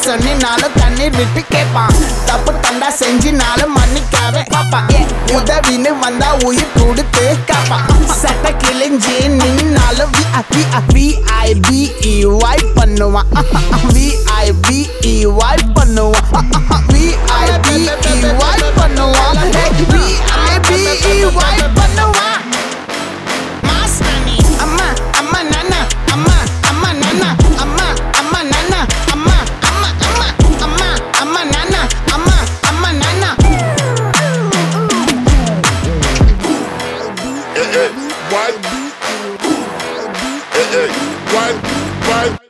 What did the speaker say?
சொன்னினாலும் கண்ணீர் விட்டு கேட்பான். தப்பு தண்டா செஞ்சினாலும் மன்னிக்காவே பாப்பான். உதவின்னு வந்தா உயிர் கொடுத்து காப்பான். சட்ட கிழிஞ்சி நின்னாலும் VIBEY பண்ணுவான். VIBEY பண்ணுவான். VIBEY பண்ணுவான். VIBEY பண்ணுவான். மாஸ்டனி அம்மா அம்மா நானா அம்மா அம்மா நானா அம்மா அம்மா நானா அம்மா அம்மா அம்மா அம்மா அம்மா நானா அம்மா அம்மா நானா. What?